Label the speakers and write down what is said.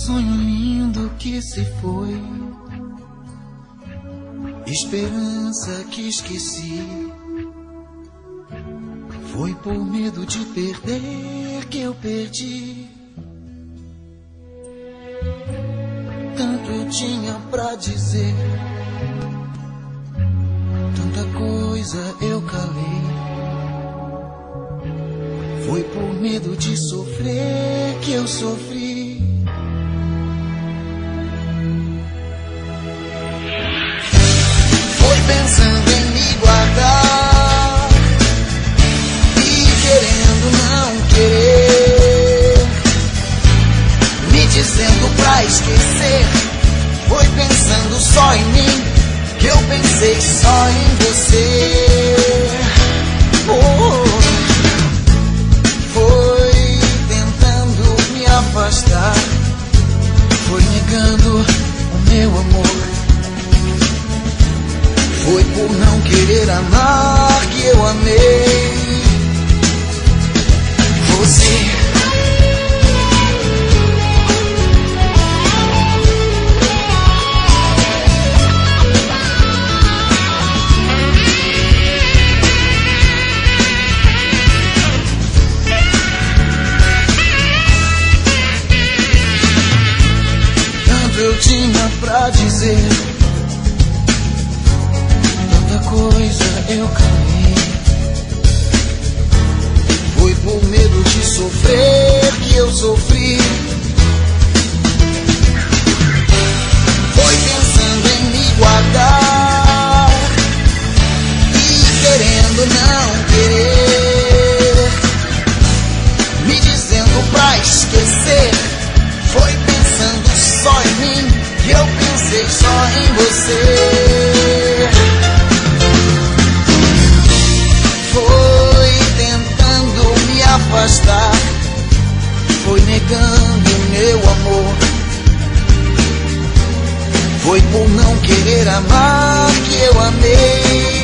Speaker 1: Sonho lindo que se foi, esperança que esqueci. Foi por medo de perder que eu perdi. Tanto eu tinha pra dizer, tanta coisa eu calei. Foi por medo de sofrer que eu sofri. Foi pensando em me guardar e querendo não querer, me dizendo pra esquecer. Foi pensando só em mim que eu pensei só em você. Foi tentando me afastar, foi negando o meu amor. Foi por não querer amar que eu amei você. Tanto eu tinha pra dizer, tanta coisa eu calei. Foi por medo de sofrer que eu sofri. Foi pensando em me guardar e querendo não querer, me dizendo pra esquecer. Foi pensando só em mim que eu pensei só em você. Foi tentando me afastar, foi negando meu amor. Foi por não querer amar que eu amei